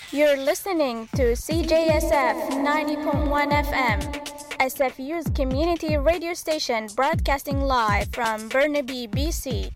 You're listening to CJSF 90.1 FM, SFU's community radio station broadcasting live from Burnaby, BC.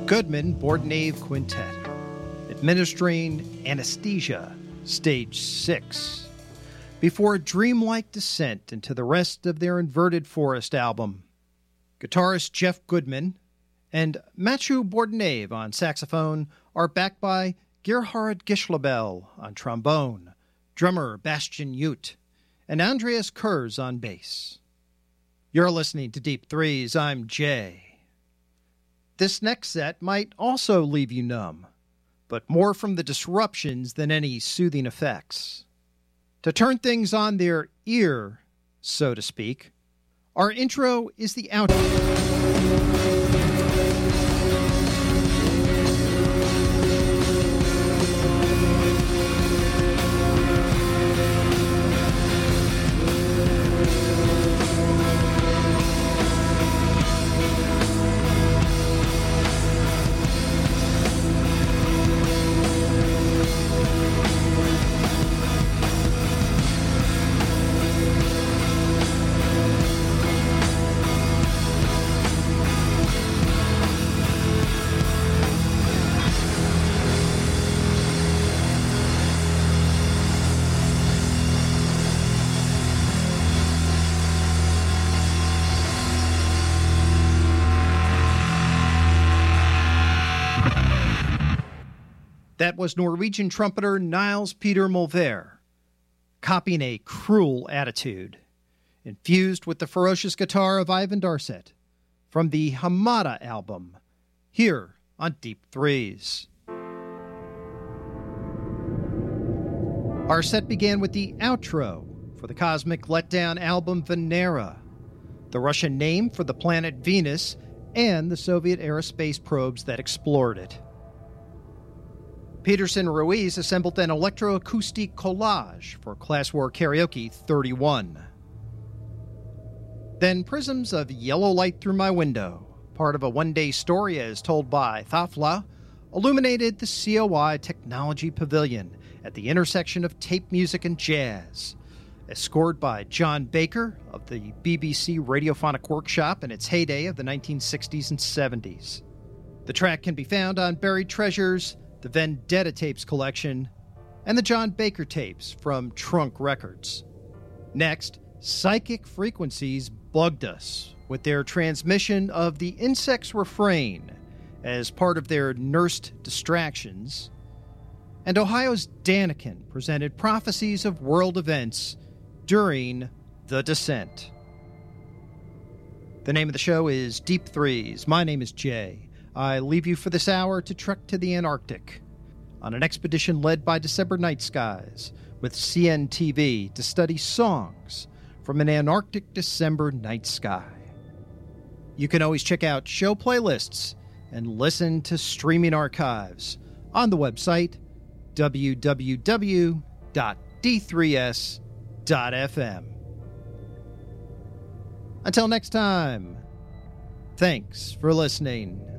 Goodman Bordenave Quintet, administering Anesthesia, Stage 6, before a dreamlike descent into the rest of their Inverted Forest album. Guitarist Jeff Goodman and Mathieu Bordenave on saxophone are backed by Gerhard Gischlebel on trombone, drummer Bastian Ute, and Andreas Kurz on bass. You're listening to Deep Threes. I'm Jay. This next set might also leave you numb, but more from the disruptions than any soothing effects. To turn things on their ear, so to speak, our intro is the outro. That was Norwegian trumpeter Niels Peter Molvær, copying a cruel attitude, infused with the ferocious guitar of Ivan Darset, from the Hamada album, here on Deep Threes. Our set began with the outro for the Cosmic Letdown album Venera, the Russian name for the planet Venus and the Soviet-era space probes that explored it. Peterson Ruiz assembled an electroacoustic collage for Class War Karaoke 31. Then Prisms of Yellow Light Through My Window, part of a one-day story as told by Thafla, illuminated the COI Technology Pavilion at the intersection of tape music and jazz, as scored by John Baker of the BBC Radiophonic Workshop in its heyday of the 1960s and 70s. The track can be found on Buried Treasures, the Vendetta Tapes collection, and the John Baker tapes from Trunk Records. Next, Psychic Frequencies bugged us with their transmission of the Insects Refrain as part of their Nursed Distractions, and Ohio's Daniken presented prophecies of world events during The Descent. The name of the show is Deep Threes. My name is Jay. I leave you for this hour to trek to the Antarctic on an expedition led by December Night Skies with CNTV to study songs from an Antarctic December night sky. You can always check out show playlists and listen to streaming archives on the website www.d3s.fm. Until next time, thanks for listening.